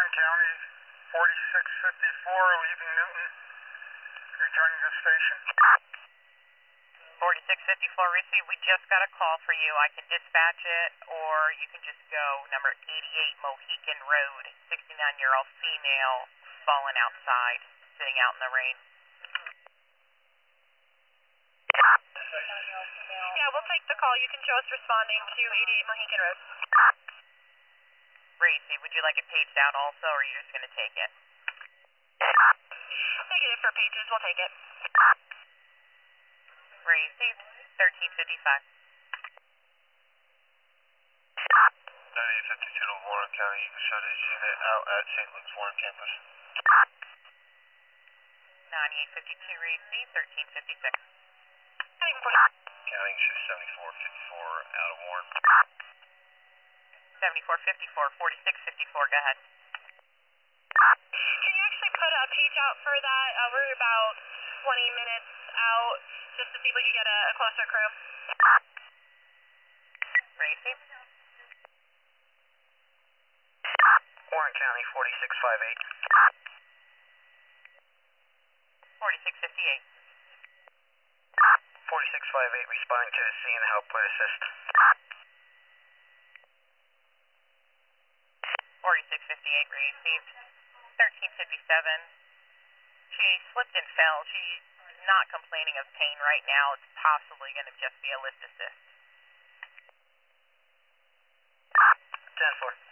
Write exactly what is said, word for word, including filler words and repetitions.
Warren County, forty-six fifty-four, leaving Newton, returning to station. forty-six fifty-four, receive. We just got a call for you. I can dispatch it, or you can just go number eighty-eight Mohican Road, sixty-nine-year-old female, fallen outside, sitting out in the rain. Yeah, we'll take the call. You can show us responding to eighty-eight Mohican Road. Racy, would you like it paged out also, or are you just going to take it? Negative for pages. We'll take it. Racy, thirteen fifty-five. ninety-eight fifty-two to Warren County, you can show this unit out at Saint Luke's Warren campus. ninety-eight fifty-two, Racy, thirteen fifty-six. County, show seventy-four fifty-four out of Warren. seventy-four fifty-four, forty-six fifty-four, go ahead. Can you actually put a page out for that? Uh, we're about twenty minutes out, just to see if we can get a, a closer crew. Racy. Warren County, forty-six fifty-eight. forty-six fifty-eight. forty-six fifty-eight, responding to the scene, help with assist. forty-six fifty-eight, received. thirteen fifty-seven. She slipped and fell. She's not complaining of pain right now. It's possibly going to just be a lift assist. ten four.